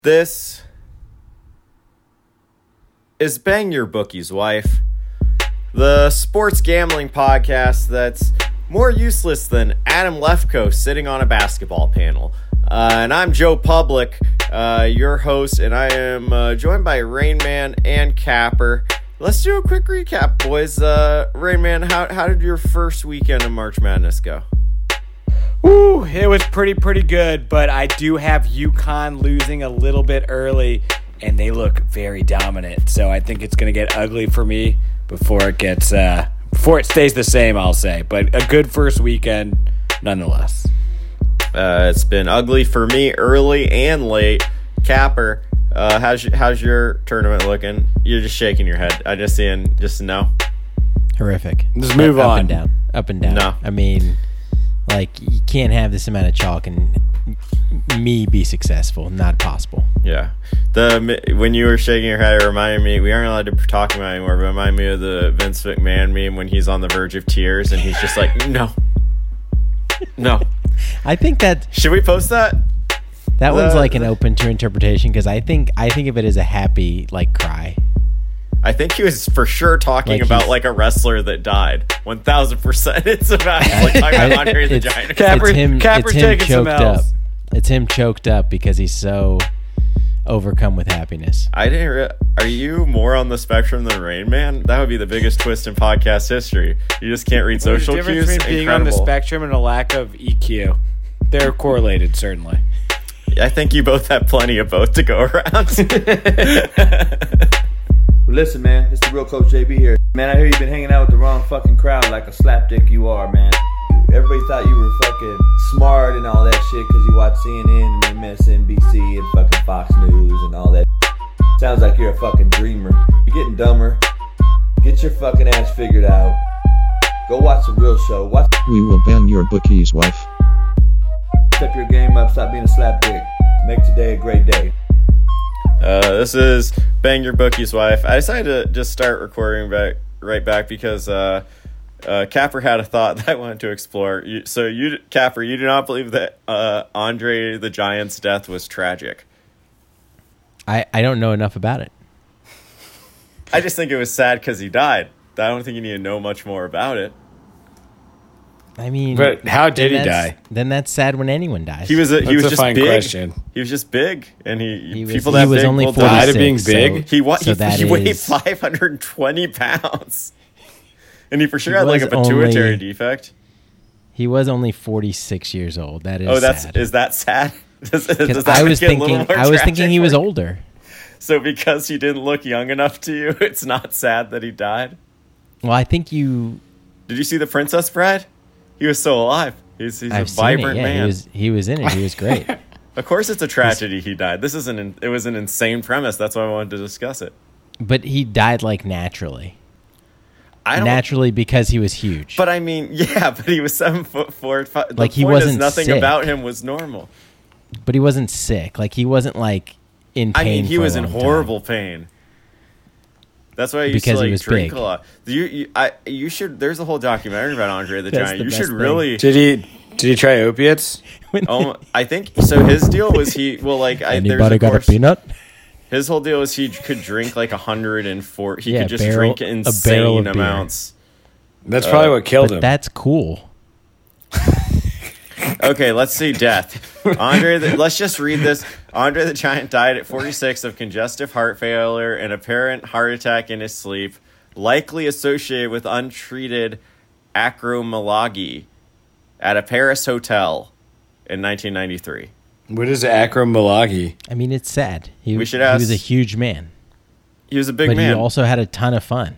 This is Bang Your Bookie's Wife, the sports gambling podcast that's more useless than Adam Lefkoe sitting on a basketball panel. And I'm Joe Public, your host, and I am joined by Rain Man and Capper. Let's do a quick recap, boys. Rain Man, how did your first weekend of March Madness go? Woo, it was pretty good, but I do have UConn losing a little bit early, and they look very dominant. So I think it's going to get ugly for me before it stays the same, I'll say. But a good first weekend nonetheless. It's been ugly for me early and late. Capper, how's your tournament looking? You're just shaking your head. I just no. Horrific. Just move on. Up and down. No. I mean, like, you can't have this amount of chalk and me be successful. Not possible. Yeah. When you were shaking your head, it reminded me, we aren't allowed to talk about it anymore, but it reminded me of the Vince McMahon meme when he's on the verge of tears and he's just like, no. I think that... Should we post that? That one's like an open to interpretation because I think of it as a happy, like, cry. I think he was for sure talking about like a wrestler that died. 1,000%. It's about talking about Andre the Giant. Capper's taking choked some up. L's. It's him choked up because he's so overcome with happiness. Are you more on the spectrum than Rain Man? That would be the biggest twist in podcast history. You just can't read social There's a cues. difference between being on the spectrum and a lack of EQ. They're correlated, certainly. I think you both have plenty of both to go around. Listen, man, it's the real Coach JB here. Man, I hear you've been hanging out with the wrong fucking crowd like a slapdick you are, man. Everybody thought you were fucking smart and all that shit because you watch CNN and MSNBC and fucking Fox News and all that. Sounds like you're a fucking dreamer. You're getting dumber. Get your fucking ass figured out. Go watch the real show. We will bang your bookie's wife. Step your game up. Stop being a slapdick. Make today a great day. This is Bang Your Bookie's Wife. I decided to just start recording right back because Capper had a thought that I wanted to explore. Capper, you do not believe that Andre the Giant's death was tragic? I don't know enough about it. I just think it was sad because he died. I don't think you need to know much more about it. I mean, but how did he die? Then that's sad when anyone dies. He was just big. Question. He was just big, and he was people that big only will 46, die. of being big. He weighed 520 pounds, and he for sure had like a pituitary defect. He was only 46 years old. That is. sad. Is that sad? Does that I was make it a little more thinking he was tragic? older. So because he didn't look young enough to you, it's not sad that he died. Well, I think you. Did you see The Princess Bride? He was still alive. He's a vibrant man. He was in it. He was great. Of course, it's a tragedy he died. It was an insane premise. That's why I wanted to discuss it. But he died like naturally. Naturally because he was huge. But I mean, yeah, but he was 7'4". Like he wasn't nothing sick. about him was normal. But he wasn't sick. Like he wasn't like in pain. I mean, he was in horrible time. pain. That's why I used Because to he was drink big. a lot. You should. There's a whole documentary about Andre the That's Giant. the You best should thing. really. Did he try opiates? I think so. His deal was Anybody got a peanut? His whole deal was he could drink like 104. He could just barrel drink of insane beer. amounts. That's probably what killed him. That's cool. Okay, let's see death. Let's just read this. Andre the Giant died at 46 of congestive heart failure and apparent heart attack in his sleep, likely associated with untreated acromegaly at a Paris hotel in 1993. What is acromegaly? I mean, it's sad. He was a huge man. He was a big but man. He also had a ton of fun.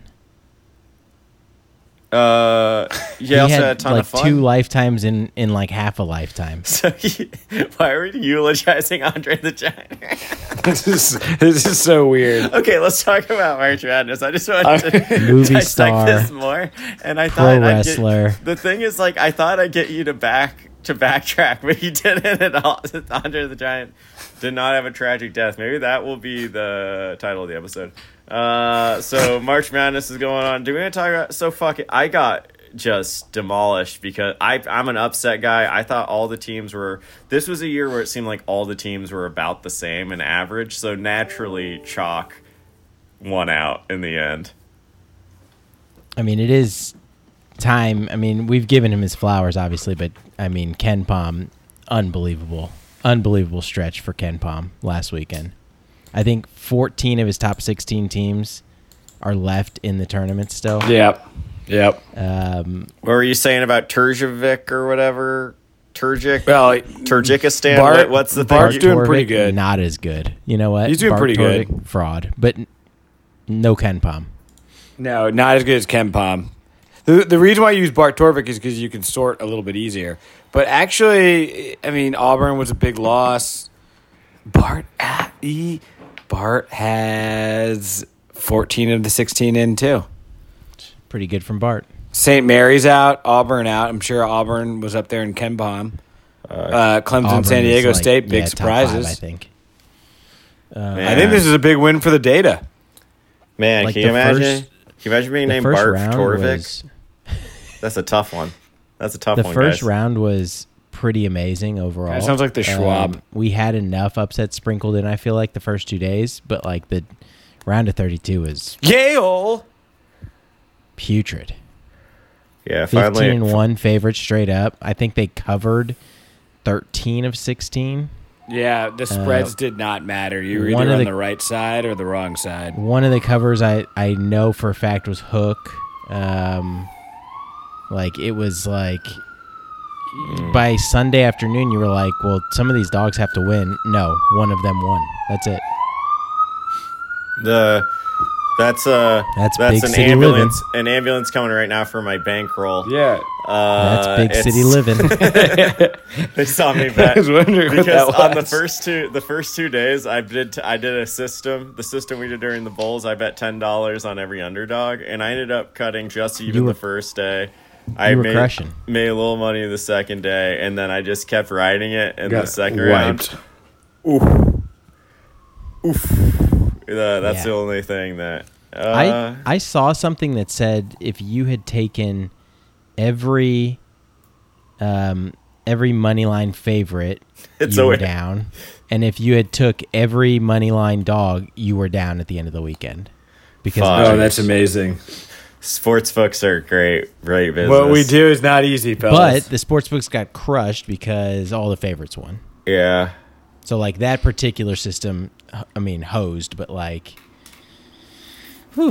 He also had a ton of fun. 2 lifetimes in like half a lifetime. So why are we eulogizing Andre the Giant? This is so weird. Okay, let's talk about March Madness. I just wanted to Movie dissect star, this more, and I pro thought wrestler. The thing is, like, I thought I'd get you to backtrack, but you didn't at all. Andre the Giant did not have a tragic death. Maybe that will be the title of the episode. So March Madness is going on. Do we want to talk about? So fuck it. I got just demolished because I'm an upset guy. I thought all the teams were. This was a year where it seemed like all the teams were about the same in average. So naturally, chalk won out in the end. I mean, it is time. I mean, we've given him his flowers, obviously, but I mean, Ken Pom, unbelievable stretch for Ken Pom last weekend. I think 14 of his top 16 teams are left in the tournament still. Yep. What were you saying about Turjovic or whatever? Turjikistan? Bart, what's the thing? Bart's doing pretty good. Not as good. You know what? He's doing pretty good. Fraud, but no Ken Pom. No, not as good as Ken Pom. The reason why I use Bart Torvik is because you can sort a little bit easier. But actually, I mean, Auburn was a big loss. Bart has 14 of the 16 in, too. Pretty good from Bart. St. Mary's out, Auburn out. I'm sure Auburn was up there in Ken Pom. Clemson, Auburn San Diego is State, big top surprises. 5, I think. I think this is a big win for the data. Man, Like can you the imagine? first- Can you imagine being The named first Bart round Torvik? was That's a tough one. That's a tough the one, first guys. round was pretty amazing overall. That sounds like the Schwab. We had enough upsets sprinkled in, I feel like, the first 2 days, but like the round of 32 was Yale. putrid. Yeah, 15-1 favorite straight up. I think they covered 13 of 16. Yeah, the spreads did not matter. You were one either of on the- the right side or the wrong side. One of the covers I know for a fact was Hook. Like it was like by Sunday afternoon you were like, well, some of these dogs have to win. No, one of them won. That's it. That's big an city ambulance. An ambulance coming right now for my bankroll. Yeah. That's big it's- city living. They saw me bet I was wondering what because that on the was. first 2 days I did a system. The system we did during the bowls, I bet $10 on every underdog, and I ended up cutting just even the first day. I were made crushing. made a little money the second day, and then I just kept riding it in the second wiped. round. Oof. That's Yeah. the only thing that I saw something that said if you had taken every money line favorite, It's you a were win. down, and if you had took every money line dog, you were down at the end of the weekend. Because Fuck. Oh, that's amazing. sports books are great business. What we do is not easy, but fellas. the sportsbooks got crushed because all the favorites won. Yeah. So like that particular system, I mean, hosed, but like, whew.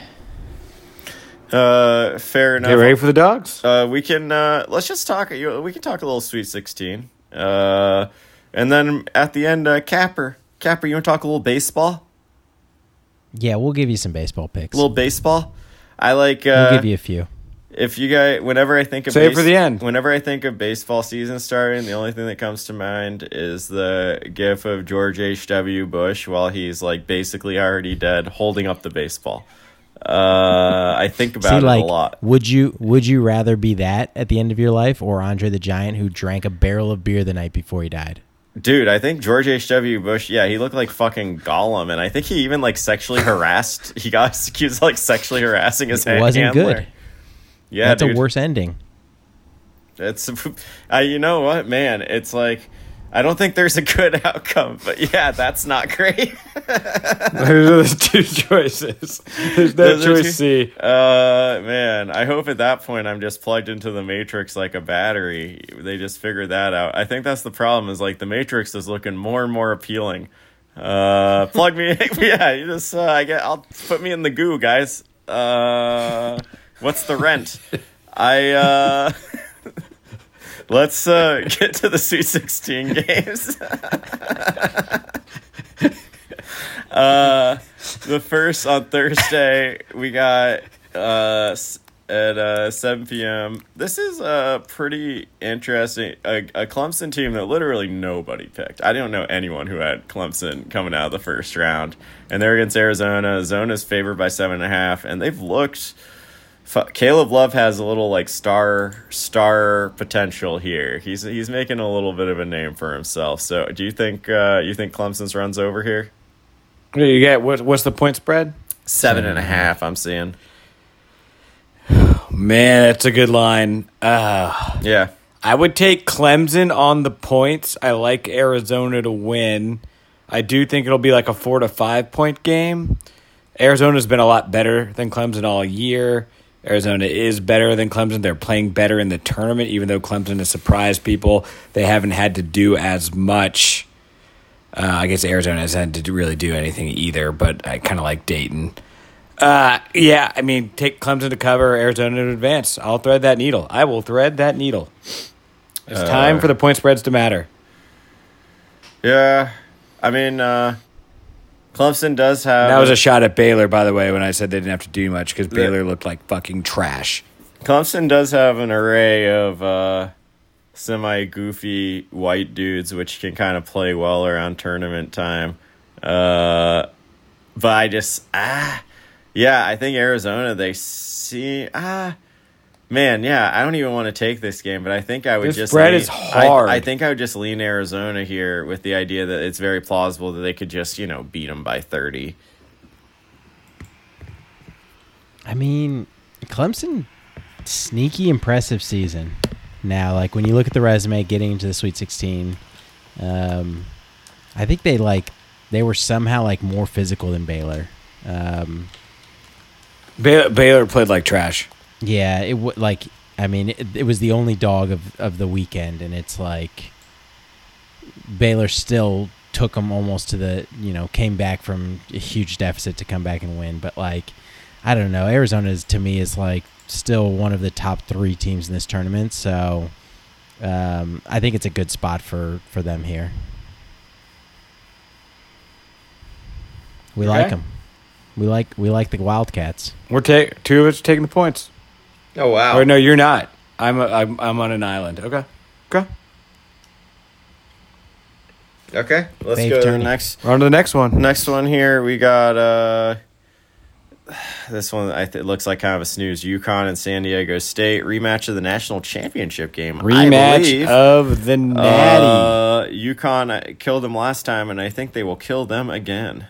Fair enough. Get ready for the dogs. We can let's just talk. We can talk a little Sweet 16, and then at the end, Capper, you want to talk a little baseball? Yeah, we'll give you some baseball picks. A little baseball. I like. We'll give you a few. If you guys, whenever I think of Save it for the end. Whenever I think of baseball season starting, the only thing that comes to mind is the gif of George H.W. Bush while he's like basically already dead, holding up the baseball. I think about it like, a lot. Would you rather be that at the end of your life or Andre the Giant who drank a barrel of beer the night before he died? Dude, I think George H.W. Bush, yeah, he looked like fucking Gollum, and I think he even like sexually harassed. He got accused of like sexually harassing his It wasn't handler. good. Yeah, That's dude. a worse ending. It's you know what, man? It's like I don't think there's a good outcome, but yeah, that's not great. There's two choices. There's no Those are choice two- C. Man, I hope at that point I'm just plugged into the Matrix like a battery. They just figured that out. I think that's the problem. Is like the Matrix is looking more and more appealing. Plug me, yeah. You just I'll put me in the goo, guys. What's the rent? Let's get to the Sweet 16 games. The first on Thursday, we got at 7 p.m. This is a pretty interesting, a Clemson team that literally nobody picked. I don't know anyone who had Clemson coming out of the first round. And they're against Arizona. Zona's favored by 7.5, and they've looked... Caleb Love has a little like star potential here. He's making a little bit of a name for himself. So, do you think Clemson's runs over here? You get what's the point spread? 7.5. I'm seeing. Man, that's a good line. Yeah. I would take Clemson on the points. I like Arizona to win. I do think it'll be like a 4 to 5 point game. Arizona's been a lot better than Clemson all year. Arizona is better than Clemson. They're playing better in the tournament, even though Clemson has surprised people. They haven't had to do as much. I guess Arizona hasn't had to really do anything either, but I kind of like Dayton. Yeah, I mean, take Clemson to cover, Arizona to advance. I'll thread that needle. I will thread that needle. It's time for the point spreads to matter. Yeah. I mean, Clemson does have... That was a shot at Baylor, by the way, when I said they didn't have to do much, because Baylor looked like fucking trash. Clemson does have an array of semi-goofy white dudes, which can kind of play well around tournament time. But I just... Yeah, I think Arizona, they see... Man, yeah, I don't even want to take this game, but I think I would this spread is hard. I think I would just lean Arizona here with the idea that it's very plausible that they could just, beat them by 30. I mean, Clemson, sneaky impressive season. Now, like when you look at the resume, getting into the Sweet 16, I think they were somehow more physical than Baylor. Baylor played like trash. Yeah, it was the only dog of the weekend, and it's like Baylor still took them almost to the, came back from a huge deficit to come back and win. But I don't know. Arizona to me is still one of the top 3 teams in this tournament. So I think it's a good spot for them here. We like them. We like the Wildcats. We're two of us taking the points. Oh wow! Or no, you're not. I'm on an island. Okay. Let's Fave go to the tourney. next. On to the next one. Next one here, we got this one. It looks like kind of a snooze. UConn and San Diego State rematch of the national championship game. Rematch of the Natty. UConn killed them last time, and I think they will kill them again.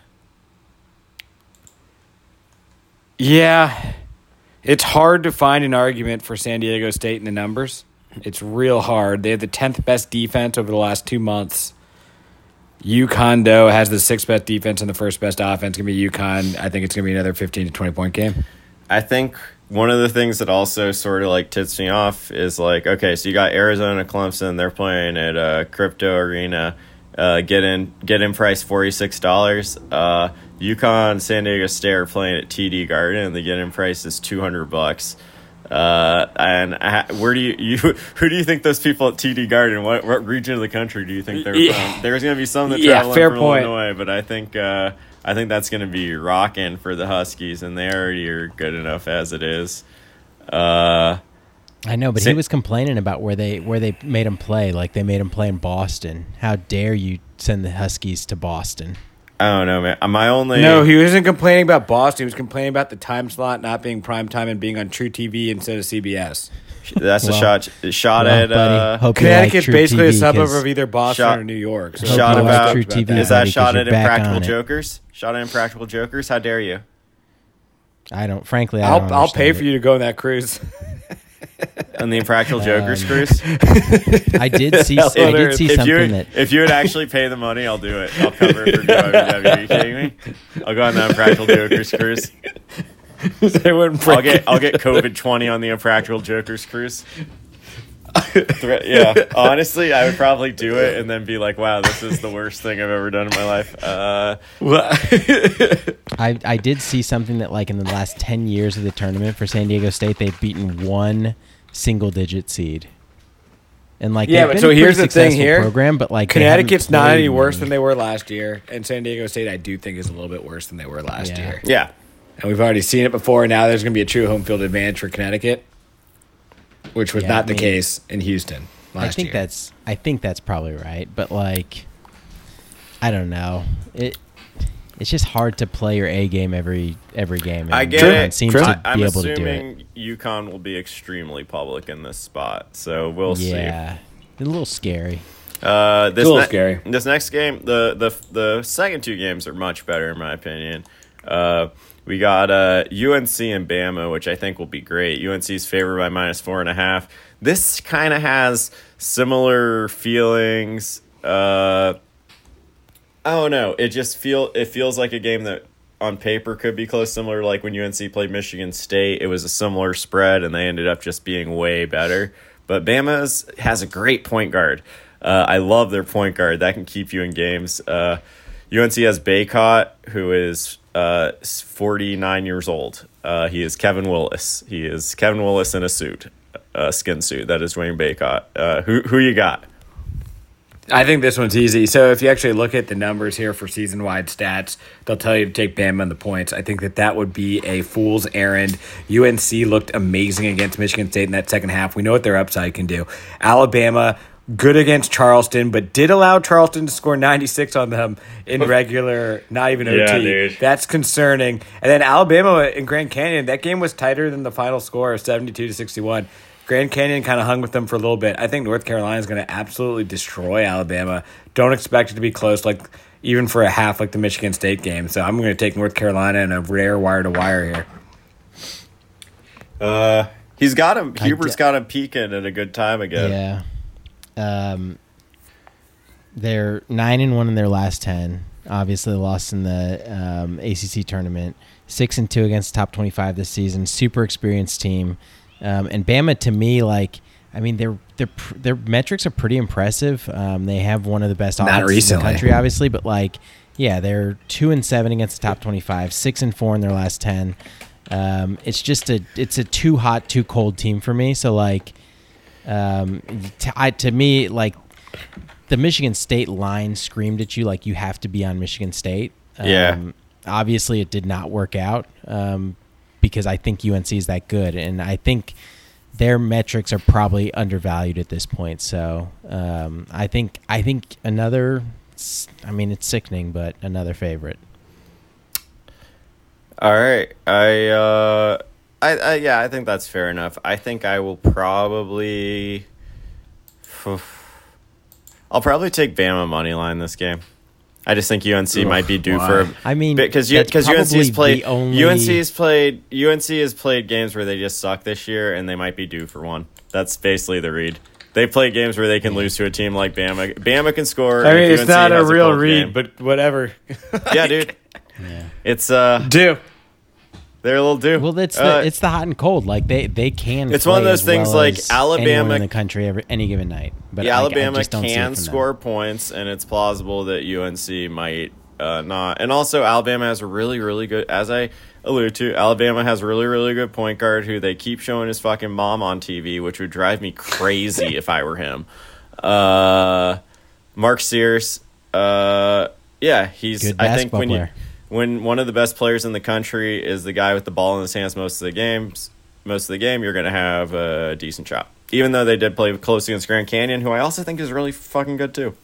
Yeah, it's hard to find an argument for San Diego State in the numbers. It's real hard. They have the 10th best defense over the last 2 months. UConn, though, has the 6th best defense and the 1st best offense. It's going to be UConn. I think it's going to be another 15 to 20-point game. I think one of the things that also sort of tips me off is okay, so you got Arizona, Clemson. They're playing at Crypto Arena. Get in price $46. UConn, San Diego State are playing at TD Garden, and the get in price is $200. Where do who do you think those people at TD Garden? What region of the country do you think they're from? There's going to be some that travel in from Illinois, but I think that's going to be rocking for the Huskies, and they already are good enough as it is. I know, but he was complaining about where they made him play. They made him play in Boston. How dare you send the Huskies to Boston? I don't know, man. No, he wasn't complaining about Boston. He was complaining about the time slot not being prime time and being on True TV instead of CBS. That's a shot at Connecticut's basically TV a suburb of either Boston or New York. So shot about True TV, is that shot buddy, at 'cause you're back Impractical on it. Jokers? Shot at Impractical Jokers? How dare you? I don't. Frankly, I don't. I'll pay understand for you to go on that cruise. On the Impractical Jokers cruise? I did see something that if you would actually pay the money, I'll do it. I'll cover it for WWE. Are you kidding me? I'll go on the Impractical Jokers cruise. I'll get COVID 20 on the Impractical Jokers cruise. Yeah, honestly, I would probably do it and then be like, "Wow, this is the worst thing I've ever done in my life." I did see something that in the last 10 years of the tournament for San Diego State, they've beaten one single-digit seed. And but they've been so a here's pretty the thing successful here. program, but Connecticut's not any worse than than they were last year, and San Diego State I do think is a little bit worse than they were last year. Yeah, and we've already seen it before. Now there's going to be a true home field advantage for Connecticut, which was not the case in Houston last year. I think that's probably right, but I don't know. It's just hard to play your A game every game. I get it. Seems to I'm be able to do assuming it. UConn will be extremely public in this spot, so we'll see. Yeah, a little scary. This a little scary. This next game, the second 2 games are much better in my opinion. We got UNC and Bama, which I think will be great. UNC's favored by -4.5. This kind of has similar feelings. I don't know. It feels like a game that on paper could be close, similar to like when UNC played Michigan State. It was a similar spread, and they ended up just being way better. But Bama has a great point guard. I love their point guard. That can keep you in games. UNC has Baycott, who is 49 years old. He is Kevin Willis. He is Kevin Willis in a suit, a skin suit. That is Dwayne Baycott. Who you got? I think this one's easy. So if you actually look at the numbers here for season-wide stats, they'll tell you to take Bama on the points. I think that would be a fool's errand. UNC looked amazing against Michigan State in that second half. We know what their upside can do. Alabama, good against Charleston, but did allow Charleston to score 96 on them in regular, not even OT. Yeah, dude. That's concerning. And then Alabama in Grand Canyon, that game was tighter than the final score of 72-61. Grand Canyon kind of hung with them for a little bit. I think North Carolina is going to absolutely destroy Alabama. Don't expect it to be close, like even for a half, like the Michigan State game. So I'm going to take North Carolina in a rare wire-to-wire here. He's got him. Hubert's got him peaking at a good time again. Yeah. They're 9-1 in their last 10. Obviously, lost in the ACC tournament. 6-2 against top 25 this season. Super experienced team. And Bama, to me, their metrics are pretty impressive. They have one of the best offenses in the country, obviously, but they're 2-7 against the top 25, 6-4 in their last 10. It's a too hot, too cold team for me. So to me, the Michigan State line screamed at you like you have to be on Michigan State. Obviously, it did not work out. Because I think UNC is that good, and I think their metrics are probably undervalued at this point. So I think another. I mean, it's sickening, but another favorite. All right, I think that's fair enough. I think I will probably. I'll probably take Bama money line this game. I just think UNC might be due for. I mean, because UNC has played games where they just suck this year, and they might be due for one. That's basically the read. They play games where they can lose to a team like Bama. Bama can score. I mean, it's not a real read, but whatever. Yeah, dude. Yeah, it's due. They're a little due. Well, it's the hot and cold. They can. It's one of those things like Alabama in the country any given night. But Alabama can score points, and it's plausible that UNC might not. And also, Alabama has a really, really good, as I alluded to, Alabama has a really, really good point guard who they keep showing his fucking mom on TV, which would drive me crazy if I were him. Mark Sears, he's. Good I think player. When one of the best players in the country is the guy with the ball in his hands most of the game, you're going to have a decent shot. Even though they did play close against Grand Canyon, who I also think is really fucking good too.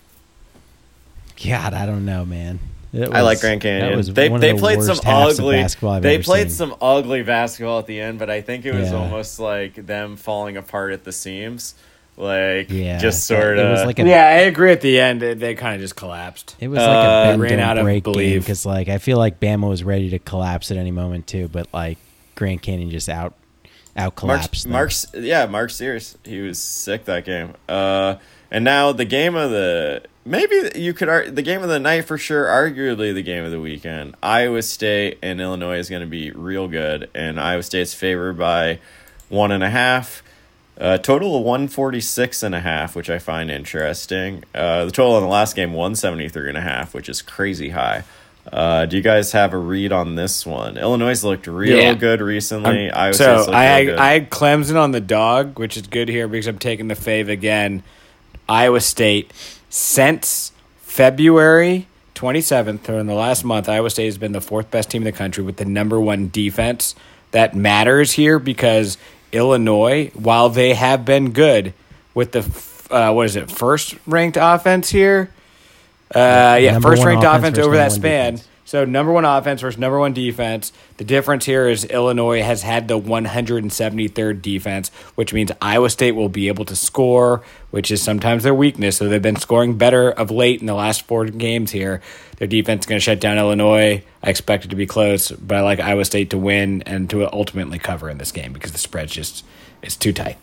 God, I don't know, man. I like Grand Canyon. They played some ugly some ugly basketball at the end, but I think it was almost like them falling apart at the seams. Just sort of. I agree. At the end, they kind of just collapsed. It was like a bend ran out of break belief because, I feel like Bama was ready to collapse at any moment too, but Grand Canyon just out collapsed. Mark Sears, he was sick that game. And now the game of the the game of the night for sure, arguably the game of the weekend. Iowa State and Illinois is going to be real good, and Iowa State's favored by 1.5. Total of 146.5, which I find interesting. The total in the last game 173.5, which is crazy high. Do you guys have a read on this one? Illinois looked real good recently. Iowa State's looked real good. I had Clemson on the dog, which is good here because I'm taking the fave again. Iowa State since February 27th, or in the last month, Iowa State has been the fourth best team in the country with the number one defense. That matters here because Illinois, while they have been good with the first ranked offense here? First ranked offense over that span. Defense. So number one offense versus number one defense. The difference here is Illinois has had the 173rd defense, which means Iowa State will be able to score, which is sometimes their weakness. So they've been scoring better of late in the last 4 games here. Their defense is going to shut down Illinois. I expect it to be close, but I like Iowa State to win and to ultimately cover in this game because the spread's just it's too tight.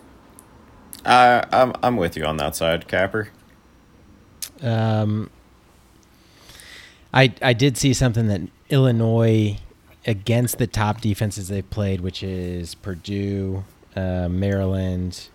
I'm with you on that side, Capper. I did see something that Illinois, against the top defenses they've played, which is Purdue, Maryland,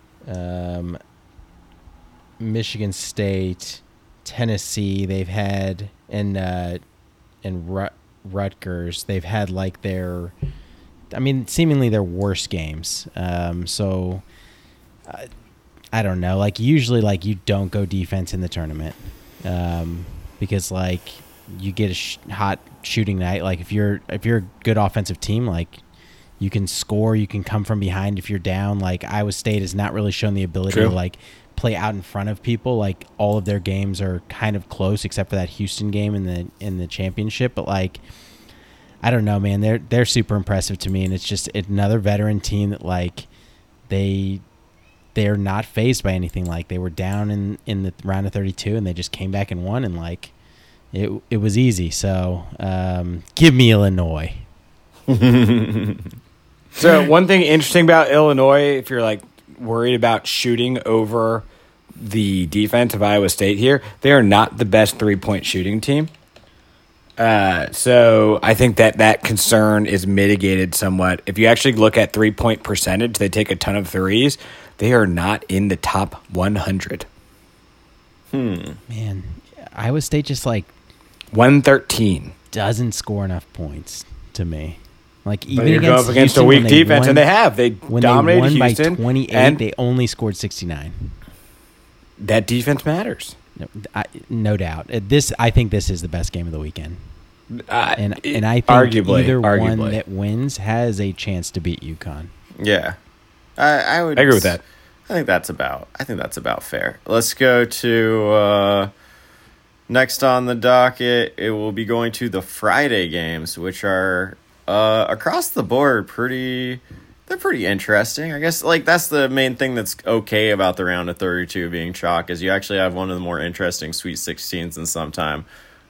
Michigan State, Tennessee, they've had, and Rutgers, they've had like seemingly their worst games. So I don't know. Like usually, like you don't go defense in the tournament because like you get a hot shooting night. Like if you're a good offensive team, like you can score, you can come from behind if you're down. Like Iowa State has not really shown the ability to like play out in front of people. Like all of their games are kind of close except for that Houston game in the championship. But like I don't know, man. They're super impressive to me, and it's just another veteran team that like they're not fazed by anything. Like they were down in the round of 32 and they just came back and won, and like it was easy. So give me Illinois. So one thing interesting about Illinois, if you're like worried about shooting over the defense of Iowa State here, they are not the best 3-point shooting team. So I think that concern is mitigated somewhat. If you actually look at 3-point percentage, they take a ton of threes. They are not in the top 100. Man, Iowa State just like 113 doesn't score enough points to me. Like even you go up against Houston, a weak defense, and they dominated they won Houston by 28. and they only scored 69. That defense matters. No doubt. I think this is the best game of the weekend. And I think arguably one that wins has a chance to beat UConn. Yeah, I agree with that. I think that's about fair. Let's go to next on the docket. It will be going to the Friday games, which are across the board they're pretty interesting. I guess like that's the main thing that's okay about the round of 32 being chalk is you actually have one of the more interesting Sweet 16s in some time.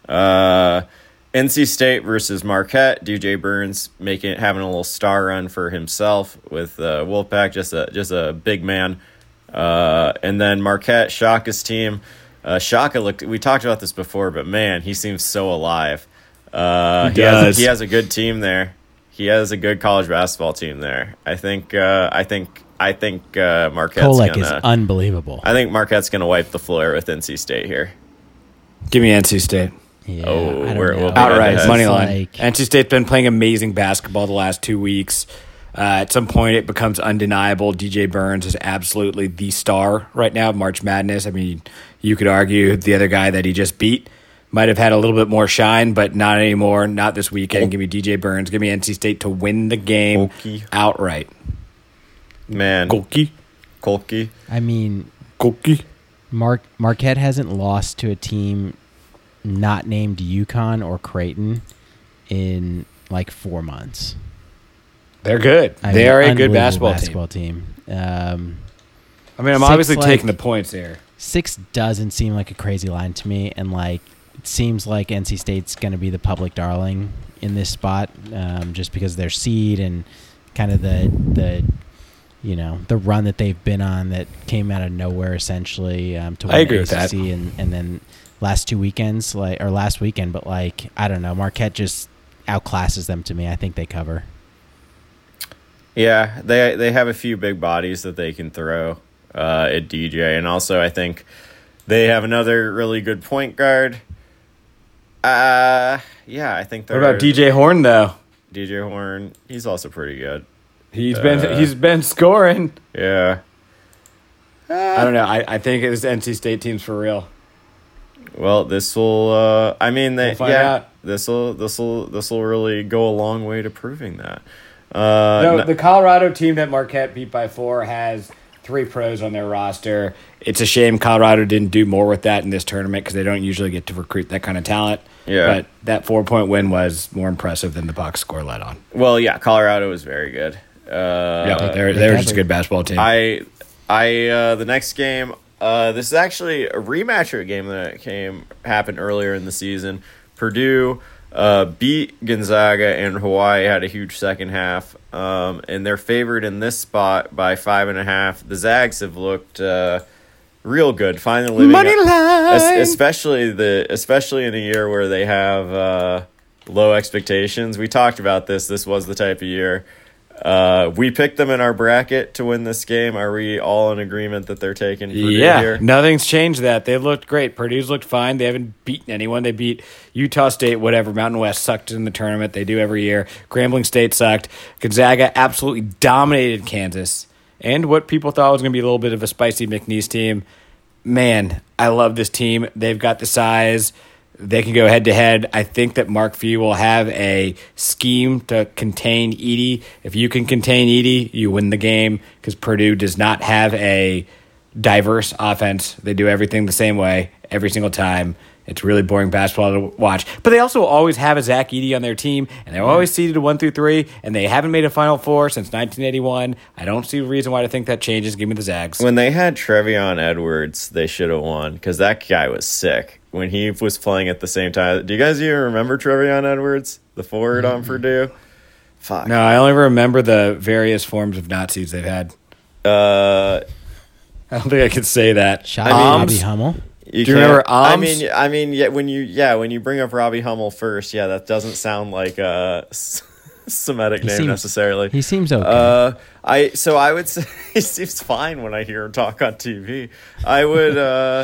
NC State versus Marquette. DJ Burns having a little star run for himself with Wolfpack, just a big man. And then Marquette, Shaka's team. Shaka we talked about this before, but man, he seems so alive. He has a good team there. He has a good college basketball team there. I think Marquette's Kolek is unbelievable. I think Marquette's gonna wipe the floor with NC State here. Give me NC State. Yeah, we'll outright money line. Like, NC State's been playing amazing basketball the last 2 weeks. At some point, it becomes undeniable. DJ Burns is absolutely the star right now of March Madness. I mean, you could argue the other guy that he just beat might have had a little bit more shine, but not anymore. Not this weekend. Give me DJ Burns. Give me NC State to win the game outright. Man, Kolke. I mean, Kolke. Marquette hasn't lost to a team not named UConn or Creighton in like 4 months. They're good. They are a good basketball team. I'm obviously taking the points there. 6 doesn't seem like a crazy line to me, and like it seems like NC State's going to be the public darling in this spot, just because of their seed and kind of the run that they've been on that came out of nowhere essentially to win the ACC and then last 2 weekends last weekend, but like I don't know, Marquette just outclasses them to me. I think they cover. Yeah, they have a few big bodies that they can throw at DJ, and also I think they have another really good point guard. I think. What about DJ Horn though? DJ Horn, he's also pretty good. He's been scoring. Yeah. I don't know. I think it's NC State team's for real. Well, this will. We'll find out. This will really go a long way to proving that. The Colorado team that Marquette beat by 4 has 3 pros on their roster. It's a shame Colorado didn't do more with that in this tournament because they don't usually get to recruit that kind of talent. Yeah. But that 4-point win was more impressive than the box score let on. Well, yeah, Colorado was very good. They're just a good basketball team. The next game, this is actually a rematch of a game that happened earlier in the season. Purdue beat Gonzaga, and Hawaii had a huge second half, and they're favored in this spot by 5.5. The Zags have looked real good, finally living Money line! especially in a year where they have low expectations. We talked about this. This was the type of year. We picked them in our bracket to win this game. Are we all in agreement that they're taking Purdue here? Nothing's changed that. They've looked great. Purdue's looked fine. They haven't beaten anyone. They beat Utah State, whatever. Mountain West sucked in the tournament. They do every year. Grambling State sucked. Gonzaga absolutely dominated Kansas. And what people thought was going to be a little bit of a spicy McNeese team. Man, I love this team. They've got the size. They can go head-to-head. I think that Mark Few will have a scheme to contain Edey. If you can contain Edey, you win the game because Purdue does not have a diverse offense. They do everything the same way every single time. It's really boring basketball to watch. But they also always have a Zach Edey on their team, and they're always seeded 1 through 3, and they haven't made a Final Four since 1981. I don't see a reason why to think that changes. Give me the Zags. When they had Trevion Edwards, they should have won because that guy was sick when he was playing at the same time. Do you guys even remember Trevion Edwards, the forward on Purdue? Fuck. No, I only remember the various forms of Nazis they've had. I don't think I could say that. Shout out to Robbie Hummel. Do you remember Oms? I mean, when you bring up Robbie Hummel first, that doesn't sound like a Semitic name necessarily. He seems okay. I would say he seems fine when I hear him talk on TV. I would.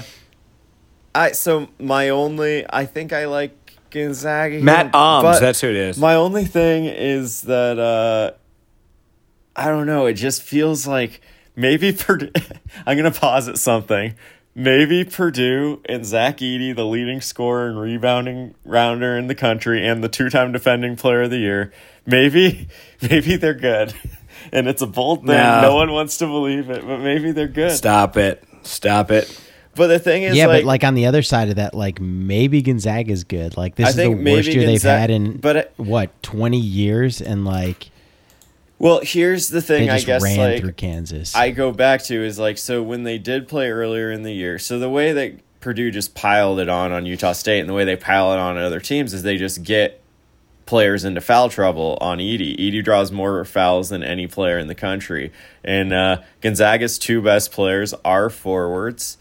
I think I like Gonzaga. Matt Oms, that's who it is. My only thing is that I don't know. It just feels like maybe Purdue. I'm gonna posit something. Maybe Purdue and Zach Edey, the leading scorer and rebounding rounder in the country and the 2-time defending player of the year, maybe they're good. And it's a bold thing. No one wants to believe it, but maybe they're good. Stop it. But the thing is, but like on the other side of that, like maybe Gonzaga's good. Like this is the worst year they've had in 20 years, and like. Well, here's the thing, they just I guess, ran through Kansas. I go back to is so when they did play earlier in the year, so the way that Purdue just piled it on Utah State and the way they pile it on other teams is they just get players into foul trouble on Edey. Edey draws more fouls than any player in the country. And Gonzaga's 2 best players are forwards.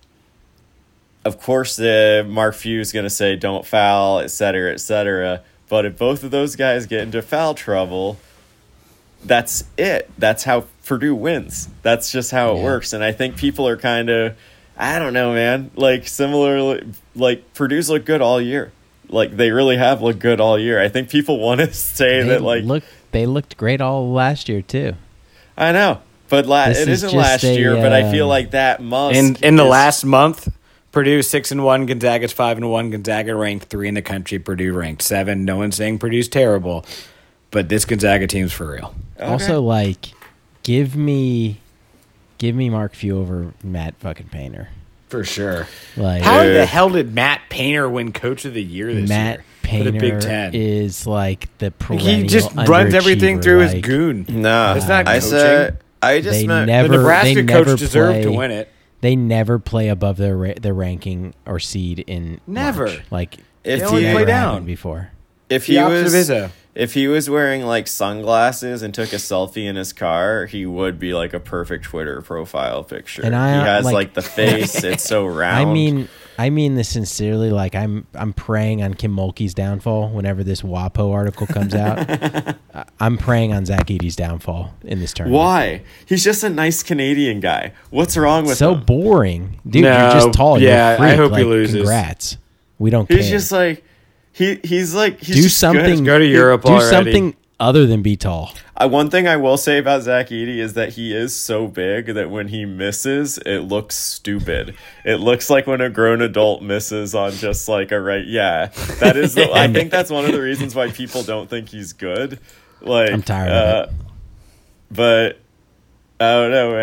Of course, Mark Few is going to say don't foul, et cetera, et cetera. But if both of those guys get into foul trouble, that's it. That's how Purdue wins. That's just how it works. And I think people are kind of, I don't know, man. Like similarly, like Purdue's looked good all year. Like they really have looked good all year. I think people want to say they looked great all last year too. I know, but it isn't last year. But I feel like that must in the last month. Purdue 6-1, Gonzaga's 5-1. Gonzaga ranked 3 in the country. Purdue ranked 7. No one's saying Purdue's terrible. But this Gonzaga team's for real. Okay. Also, give me Mark Few over Matt fucking Painter. For sure. How the hell did Matt Painter win Coach of the Year this year? Matt Painter for the Big Ten? Is the perennial he just runs everything through his goon. No, it's not coaching. The Nebraska coach deserved to win it. They never play above their ranking or seed in never. March. They only play down before. If he was wearing sunglasses and took a selfie in his car, he would be a perfect Twitter profile picture. And he has the face; it's so round. I mean this sincerely. I'm praying on Kim Mulkey's downfall whenever this WAPO article comes out. I'm praying on Zach Edey's downfall in this tournament. Why? He's just a nice Canadian guy. What's wrong with him? So boring, dude. You're just tall. Yeah, you're a freak. I hope he loses. Congrats. We don't care. He's just he's do something. Good. Go to Europe do already. Something other than be tall. One thing I will say about Zach Edey is that he is so big that when he misses, it looks stupid. It looks like when a grown adult misses on just a right. Yeah, that is. I think that's one of the reasons why people don't think he's good. I'm tired of it. But I don't know, man.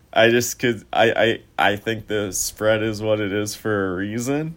I just could. I think the spread is what it is for a reason.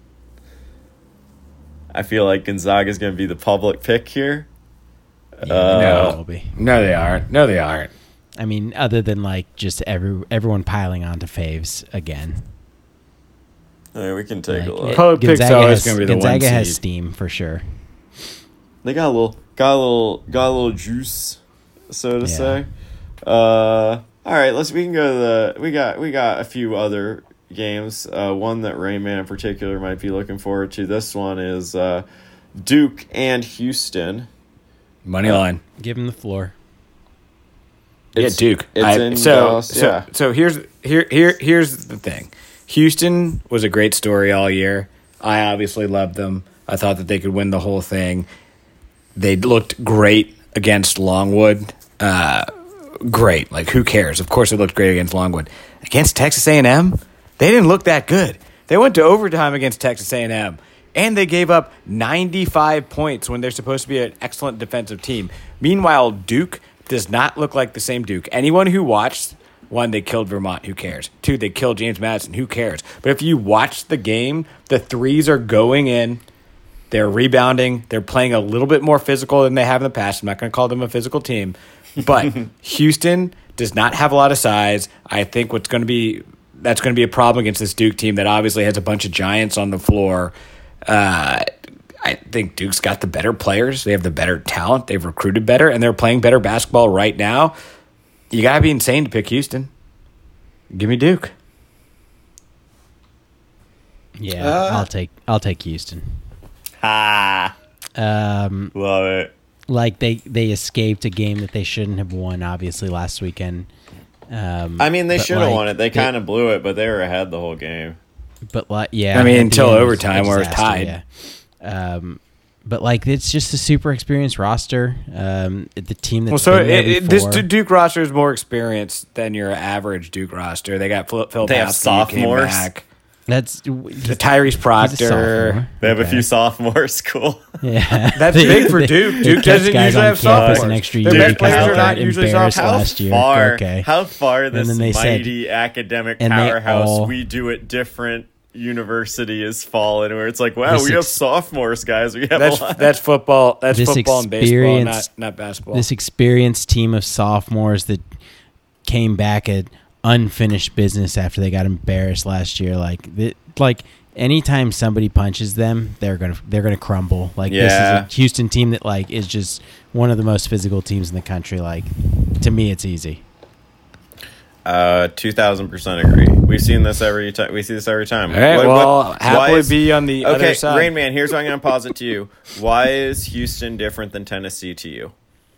I feel like Gonzaga is going to be the public pick here. No. Will be. No, they aren't. No, they aren't. I mean, other than like just everyone piling onto Faves again. We can take a look. Public pick's always going to be the Gonzaga one has seed. steam for sure. They got a little juice, so to say. All right, we can go to we got a few other games. One that Rayman in particular might be looking forward to. This one is Duke and Houston. Money line. Give him the floor. Duke. It's in Dallas, yeah. So here's the thing. Houston was a great story all year. I obviously loved them. I thought that they could win the whole thing. They looked great against Longwood. Great. Like, who cares? Of course, they looked great against Longwood. Against Texas A&M, they didn't look that good. They went to overtime against Texas A&M, and they gave up 95 points when they're supposed to be an excellent defensive team. Meanwhile, Duke does not look like the same Duke. Anyone who watched, one, they killed Vermont. Who cares? Two, they killed James Madison. Who cares? But if you watch the game, the threes are going in. They're rebounding. They're playing a little bit more physical than they have in the past. I'm not going to call them a physical team. But Houston does not have a lot of size. I think that's going to be a problem against this Duke team that obviously has a bunch of giants on the floor. I think Duke's got the better players. They have the better talent. They've recruited better, and they're playing better basketball right now. You got to be insane to pick Houston. Give me Duke. Yeah, I'll take Houston. Love it. Like they escaped a game that they shouldn't have won, obviously, last weekend. I mean, they should have won it. They kind of blew it, but they were ahead the whole game. But yeah, I mean, at the until end, it was overtime a where it's disaster, tied. Yeah. But like, it's just a super experienced roster. The team that's Well, so been there this before. Duke roster is more experienced than your average Duke roster. They got Phil They have sophomores. That's Tyrese Proctor. They have a few sophomores. Cool. Yeah, That's big for Duke. Duke doesn't guys usually on have campus sophomores. an extra Their year best because players they are got not usually embarrassed sophomores. last year. Okay. How far this then they said- mighty academic and they powerhouse all- we do it different university has fallen, where it's like, wow, This we have ex- sophomores, guys. We have a lot. That's football. That's This football and baseball, experience- not basketball. This experienced team of sophomores that came back at unfinished business after they got embarrassed last year. Like anytime somebody punches them, they're gonna crumble. Like this is a Houston team that like is just one of the most physical teams in the country. Like to me, it's easy. 2000% agree. We've seen this every time. We see this every time. All right, happily be on the other side. Rain Man, here's what I'm going to posit to you. Why is Houston different than Tennessee to you?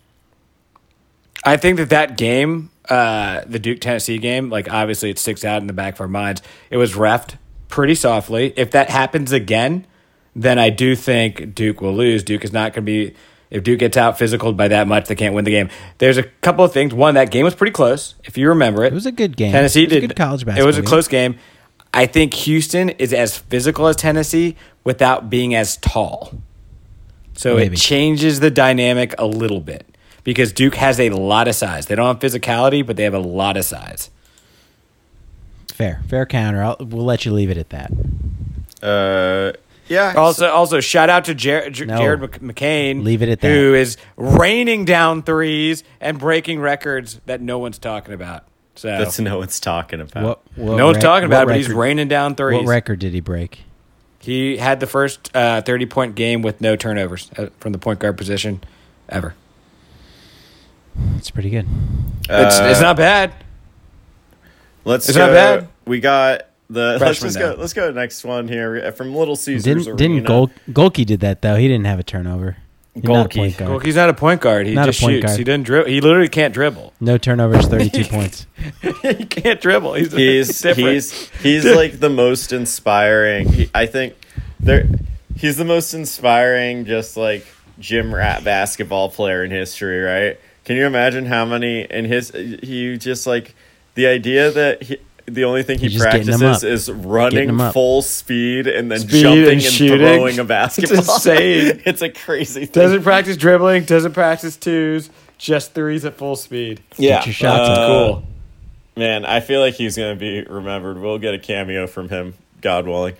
I think that game, the Duke-Tennessee game, like obviously it sticks out in the back of our minds. It was reffed pretty softly. If that happens again, then I do think Duke will lose. Duke is not going to be... If Duke gets out physicaled by that much, they can't win the game. There's a couple of things. One, that game was pretty close, if you remember it. It was a good game. Tennessee It was a did. good college basketball It was a game. close game. I think Houston is as physical as Tennessee without being as tall. So Maybe. it changes the dynamic a little bit because Duke has a lot of size. They don't have physicality, but they have a lot of size. Fair counter. We'll let you leave it at that. Yeah. Also, shout out to Jared No. McCain. Leave it at that. Who is raining down threes and breaking records that no one's talking about. So That's no one's talking about. no one's talking about it, but he's record- raining down threes. What record did he break? He had the first 30-point game with no turnovers from the point guard position ever. It's pretty good. It's not bad. It's not bad. We got the. Freshman, Let's though. go to the next one here from Little Caesars. Didn't Golke did that though? He didn't have a turnover. He's not a Golke. point guard. Well, he's not a point guard. He Not a just point shoots. guard. He doesn't dribble. He literally can't dribble. No turnovers, 32 points. He can't dribble. He's different. He's like the most inspiring. I think he's the most inspiring, just like gym rat basketball player in history, right? Can you imagine how many in he just like the idea that the only thing he He's just getting them practices up. is Getting running them up. full speed and then Speed jumping and and shooting. throwing a basketball. It's insane. It's a crazy thing. Doesn't practice dribbling. Doesn't practice twos. Just threes at full speed. Yeah. Get your shots That's up. cool. Man, I feel like he's going to be remembered. We'll get a cameo from him, God willing.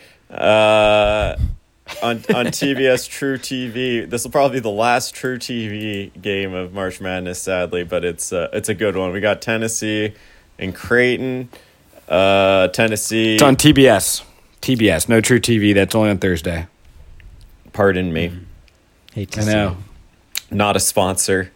On TBS True TV, this will probably be the last True TV game of March Madness, sadly, but it's a good one. We got Tennessee and Creighton. Tennessee. It's on TBS. TBS, no True TV. That's only on Thursday. Pardon me. Hate to I see know. it. Not a sponsor.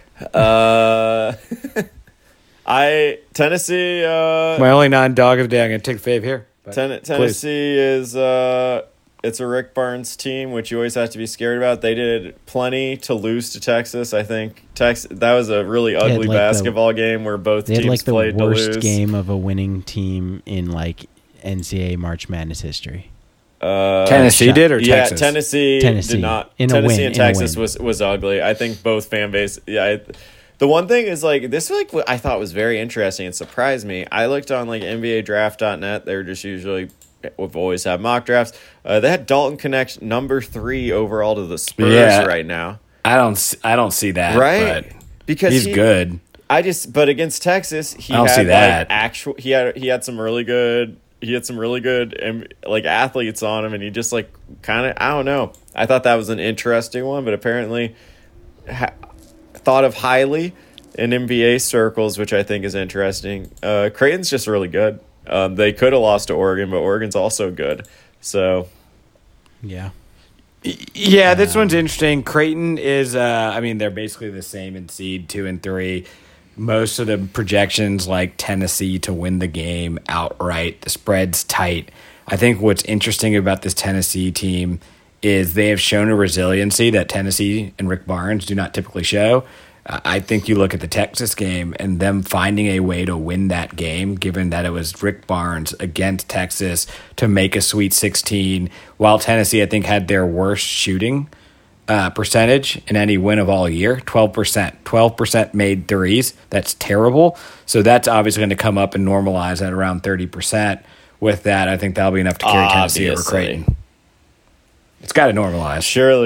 Tennessee. My only non-dog of the day. I'm going to take the fave here. But Tennessee is it's a Rick Barnes team, which you always have to be scared about. They did plenty to lose to Texas. I think that was a really ugly basketball game where both They had teams the played to worst lose. game of a winning team in NCAA March Madness history. Tennessee did or yeah, Texas? Tennessee did not. Tennessee and Texas was ugly. I think both fan base. Yeah. The one thing is this what I thought was very interesting and surprised me. I looked on NBADraft.net. They're just usually we've always had mock drafts. They had Dalton Connect number 3 overall to the Spurs right now. I don't see that. Right, but because he's good. But against Texas, he I don't see that. he had some really good. He had some really good athletes on him, and he just kind of, I don't know. I thought that was an interesting one, but apparently thought of highly in NBA circles, which I think is interesting. Creighton's just really good. They could have lost to Oregon, but Oregon's also good. So, Yeah. Yeah, this one's interesting. Creighton is, they're basically the same in seed 2 and 3. Most of the projections like Tennessee to win the game outright. The spread's tight. I think what's interesting about this Tennessee team is they have shown a resiliency that Tennessee and Rick Barnes do not typically show. I think you look at the Texas game and them finding a way to win that game, given that it was Rick Barnes against Texas to make a Sweet 16, while Tennessee, I think, had their worst shooting percentage in any win of all year, 12%. 12% made threes. That's terrible. So that's obviously going to come up and normalize at around 30%. With that, I think that'll be enough to carry Tennessee over Creighton. It's got to normalize.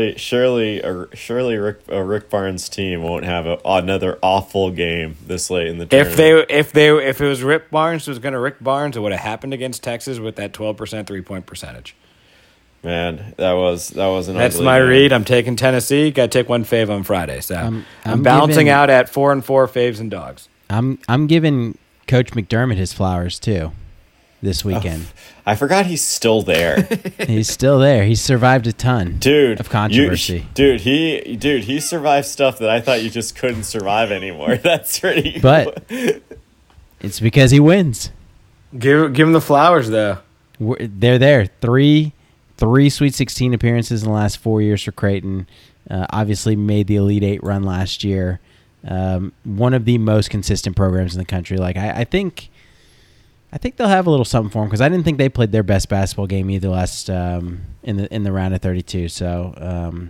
Surely, Rick Barnes' team won't have another awful game this late in the tournament. If it was Rick Barnes who was going to Rick Barnes, it would have happened against Texas with that 12% 3-point percentage. Man, that was an. That's ugly my game. read. I'm taking Tennessee. Got to take one fave on Friday, so I'm balancing giving- out at 4-4 faves and dogs. I'm giving Coach McDermott his flowers too this weekend. I forgot he's still there. He's still there. He's survived a ton Dude, of controversy. He survived stuff that I thought you just couldn't survive anymore. That's pretty. But it's because he wins. Give him the flowers though. They're there. Three Sweet 16 appearances in the last 4 years for Creighton. Obviously made the Elite 8 run last year. One of the most consistent programs in the country. I think they'll have a little something for them because I didn't think they played their best basketball game either last in the round of 32. So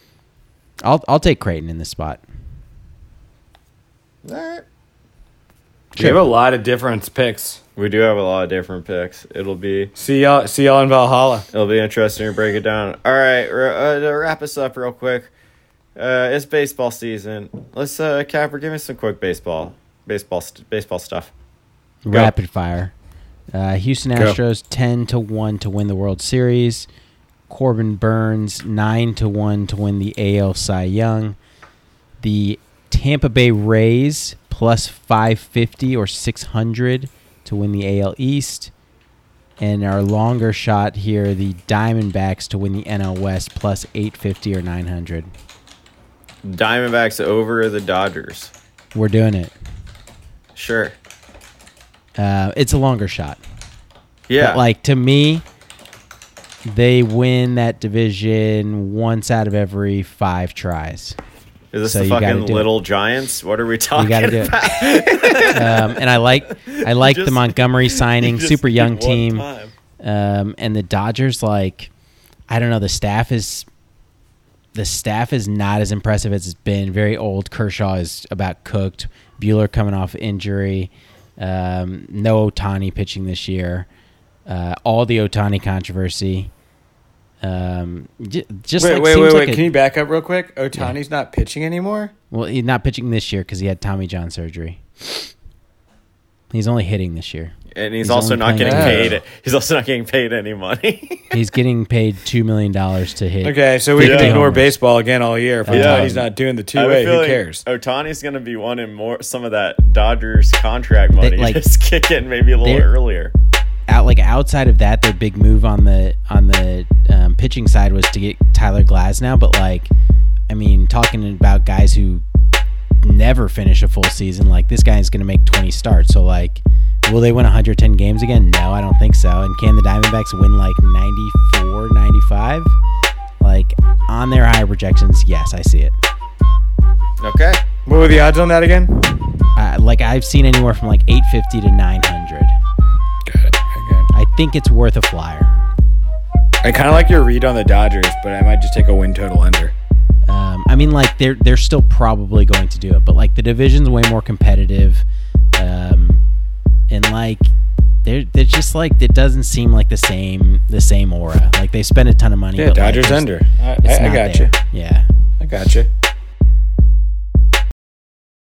I'll take Creighton in this spot. All right. We have a lot of different picks. We do have a lot of different picks. It'll be See y'all in Valhalla. It'll be interesting to break it down. All right, to wrap us up real quick. It's baseball season. Let's Capper, give me some quick baseball stuff. Rapid fire. Houston Astros 10-1 to win the World Series. Corbin Burns 9-1 to win the AL Cy Young. The Tampa Bay Rays plus 550 or 600 to win the AL East. And our longer shot here, the Diamondbacks to win the NL West plus 850 or 900. Diamondbacks over the Dodgers. We're doing it. Sure. It's a longer shot. Yeah. But to me, they win that division once out of every 5 tries. Is this So the you gotta fucking do Little Giants? What are we talking You got to do about? it. And I like Just- the Montgomery signing, Just super young give one team. time. And the Dodgers, I don't know, the staff is not as impressive as it's been. Very old. Kershaw is about cooked. Bueller coming off injury. No Ohtani pitching this year. All the Ohtani controversy. Just Wait. Can you back up real quick? Ohtani's not pitching anymore? Well, he's not pitching this year because he had Tommy John surgery. He's only hitting this year. And he's also only not playing getting games. paid. He's also not getting paid any money. He's getting paid $2 million to hit. Okay, so we 50 can ignore homers. baseball again all year. If Yeah. he's not doing the I have a two-way, who feeling cares? Otani's going to be wanting some of that Dodgers contract money. like, Just kick it maybe a little they're- earlier. Outside of that, their big move on the pitching side was to get Tyler Glasnow. But talking about guys who never finish a full season, like this guy is going to make 20 starts. So will they win 110 games again? No, I don't think so. And can the Diamondbacks win 94, 95? On their high projections, yes, I see it. Okay. What were the odds on that again? I've seen anywhere from 850 to 900. Good. I think it's worth a flyer. I kind of like your read on the Dodgers, but I might just take a win total under. They're still probably going to do it, but the division's way more competitive, and they're just it doesn't seem like the same aura. They spend a ton of money. Yeah, but Dodgers just- under. it's I not got there. you. Yeah. I got you.